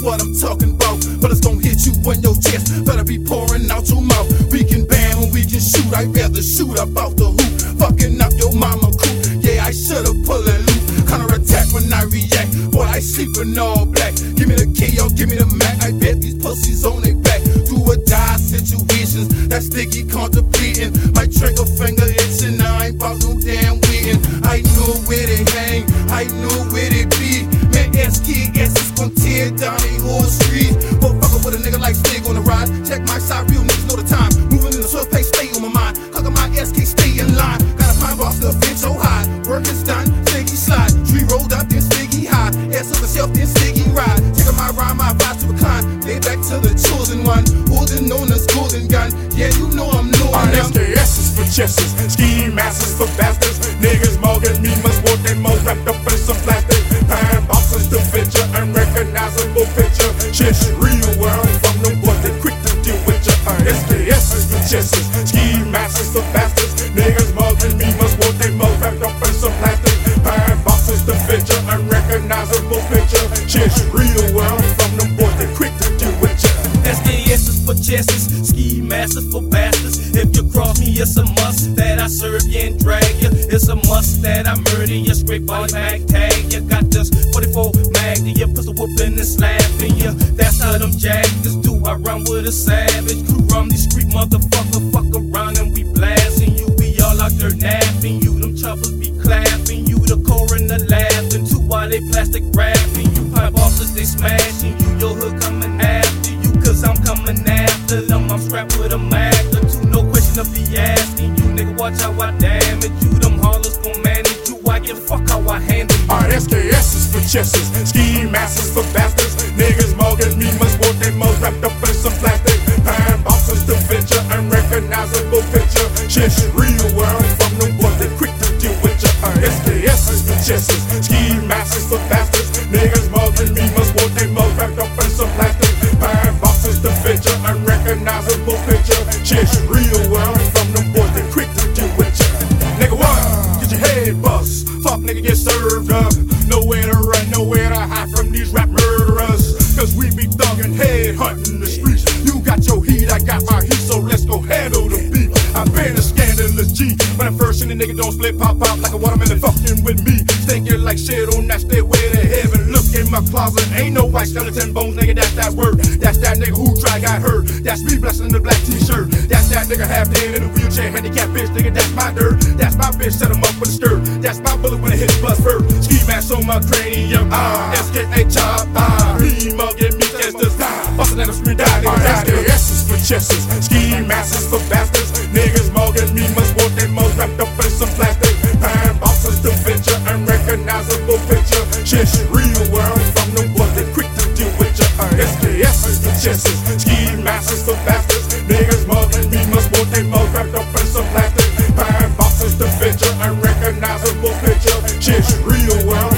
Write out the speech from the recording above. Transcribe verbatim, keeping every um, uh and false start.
what I'm talking about. But it's gon' hit you in your chest, better be pouring out your mouth. We can bang when we can shoot, I'd rather shoot about the hoop. Fucking up your mama coop, yeah, I should've pulled a loop. Counter attack when I react, boy, I sleepin' all black. Give me the key, yo, give me the Mac, I bet these pussies on their back. Do or die situations, that sticky contemplating. My trigger finger itching, now I ain't bout no damn waiting. I know where they hang, I know where they be. Man, S K S is gon' tear down a whole street. But fuck up with a nigga like Stig on the ride. Check my side, real niggas know the time. Moving in the swift pace, stay on my mind. Cock my S K, stay in line. Got a pine box to fit so high. Work is done, Stiggy slide. Tree rolled up, then Stiggy high. Ass up the shelf, then Stiggy ride. Take my rhyme, my vibe to recline. Lay back to the chosen one, holding on this golden gun. Yeah, you know I'm knowing Our them. S K S is for chesses, ski masters for bastards. Niggas mugging me must want they mo wrapped up in some plastic. Pine boxes to picture, unrecognizable picture. Shit real world from them boys they quick to deal with ya. Our S K S is for chesses, ski masters for bastards. Niggas mugging me must want they mo wrapped up in some plastic. Pine boxes to picture, unrecognizable picture. Shit real world from them boys they quick to deal with ya. S K S is for chesses, ski masters for bastards. If you cross me, it's a must that I serve you and drag you. It's a must that I murder you, straight body mag tag. You got this forty-four mag to your pistol whooping and slapping you. That's how them jackers do. I run with a savage crew on these street motherfucker. Fuck around and we blasting you. We all out there napping you. Them choppers be clapping you. The coroner laughing too while they plastic wrapping you. Pipe bosses they smashing you. Your hood coming after you. Cause I'm coming after them. I'm strapped with a mag or two. No question of be asking you. Nigga, watch how I damage you. Them haulers gon' manage you. I give a fuck how I handle you. Our S K S is for chesses, ski masters for bastards. Niggas mugging me must want they mo wrapped up in some plastic. Pine boxes to venture, unrecognizable picture. Shit real world from them boys they quick to deal with ya. Our S K S is for chesses, ski masters for bastards. Niggas mugging me must want they mo wrapped up in some plastic. Pine boxes to venture, unrecognizable picture. Shit real world from them boys they quick to deal with ya. Nigga what? Get your head bust. Fuck nigga get served up. Nowhere to run, nowhere to hide from these rap murderers. Cause we be thuggin' head hunting the streets. You got your heat, I got my heat, so let's go handle the beat. I've been a scandalous G. When I'm first in the nigga don't split, pop pop like a watermelon fucking with me. Stinking like shit on that stairway to heaven. Look in my closet, ain't no white skeleton bones, nigga, that's that word. That's that nigga who try got hurt. That's me blessing the black t-shirt. That's that nigga half dead in a wheelchair, handicapped bitch, nigga, that's my dirt. That's my bitch, set him up with a skirt. That's my bullet when it hits bust first. Ski mask on my cranium, ah, S K A chop, ah, me mugging me, that's the style. Bustin' at a screen, die, nigga, that's the S is for chesses, ski masters for bastards. Niggas mugging me must want they mo wrapped up in some plastic. Pine boxes to venture, unrecognizable picture. Shit real world from them boys they quick to deal with ya. S K S is for chesses, ski masters for bastards. Niggas mugging me must want they mo wrapped up in some plastic. Pine boxes to venture, unrecognizable picture. Shit real world